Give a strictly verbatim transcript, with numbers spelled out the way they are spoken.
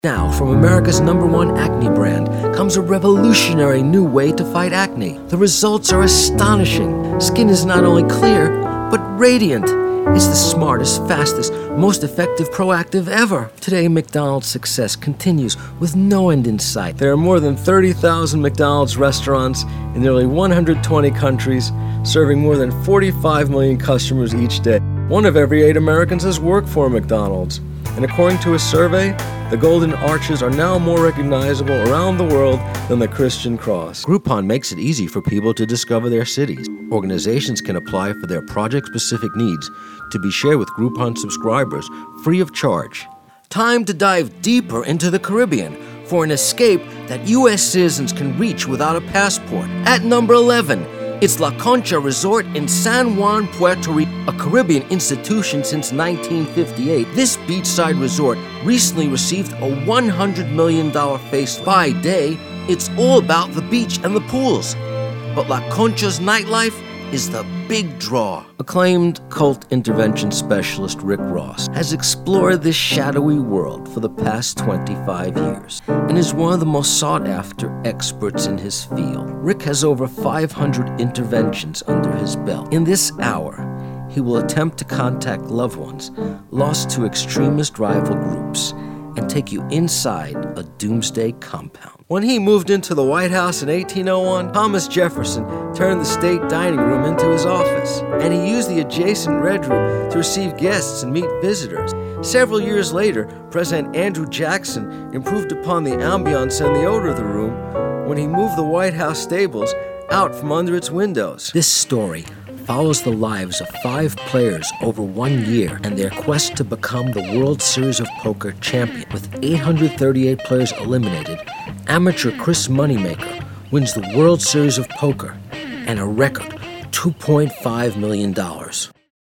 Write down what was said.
Now, from America's number one acne brand comes a revolutionary new way to fight acne. The results are astonishing. Skin is not only clear, but radiant. It's the smartest, fastest, most effective proactive ever. Today, McDonald's success continues with no end in sight. There are more than thirty thousand McDonald's restaurants in nearly one hundred twenty countries, serving more than forty-five million customers each day. One of every eight Americans has worked for McDonald's. And according to a survey, the Golden Arches are now more recognizable around the world than the Christian Cross. Groupon makes it easy for people to discover their cities. Organizations can apply for their project-specific needs to be shared with Groupon subscribers free of charge. Time to dive deeper into the Caribbean for an escape that U S citizens can reach without a passport. At number eleven, it's La Concha Resort in San Juan, Puerto Rico, a Caribbean institution since nineteen fifty-eight. This beachside resort recently received a one hundred million dollars face by day. It's all about the beach and the pools. But La Concha's nightlife is the big draw. Acclaimed cult intervention specialist Rick Ross has explored this shadowy world for the past twenty-five years and is one of the most sought-after experts in his field. Rick has over five hundred interventions under his belt. In this hour, he will attempt to contact loved ones lost to extremist rival groups and take you inside a doomsday compound. When he moved into the White House in eighteen oh one, Thomas Jefferson turned the state dining room into his office, and he used the adjacent red room to receive guests and meet visitors. Several years later, President Andrew Jackson improved upon the ambiance and the odor of the room when he moved the White House stables out from under its windows. This story follows the lives of five players over one year and their quest to become the World Series of Poker champion. With eight hundred thirty-eight players eliminated, amateur Chris Moneymaker wins the World Series of Poker and a record two point five million dollars.